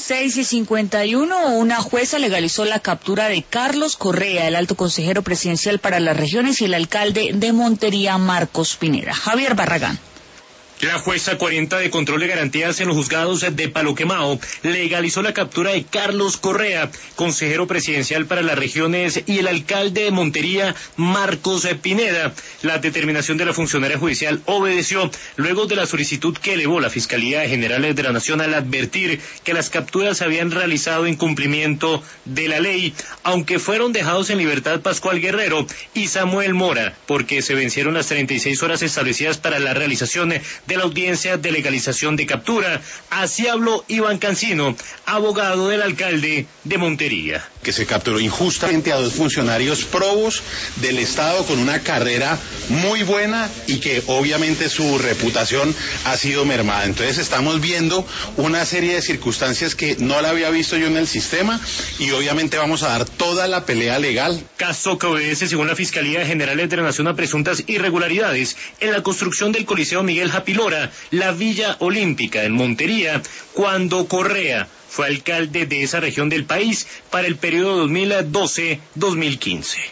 6:51, una jueza legalizó la captura de Carlos Correa, el alto consejero presidencial para las regiones, y el alcalde de Montería, Marcos Pineda. Javier Barragán. La jueza 40 de control de garantías en los juzgados de Palo Quemado legalizó la captura de Carlos Correa, consejero presidencial para las regiones, y el alcalde de Montería, Marcos Pineda. La determinación de la funcionaria judicial obedeció luego de la solicitud que elevó la Fiscalía General de la Nación al advertir que las capturas se habían realizado en cumplimiento de la ley, aunque fueron dejados en libertad Pascual Guerrero y Samuel Mora, porque se vencieron las 36 horas establecidas para la realización de la audiencia de legalización de captura. Así habló Iván Cancino, abogado del alcalde de Montería. Que se capturó injustamente a dos funcionarios probos del Estado con una carrera muy buena y que obviamente su reputación ha sido mermada. Entonces estamos viendo una serie de circunstancias que no la había visto yo en el sistema y obviamente vamos a dar toda la pelea legal. Caso que obedece, según la Fiscalía General de la Nación, a presuntas irregularidades en la construcción del Coliseo Miguel Japilora, la Villa Olímpica en Montería, cuando Correa fue alcalde de esa región del país para el periodo 2012-2015.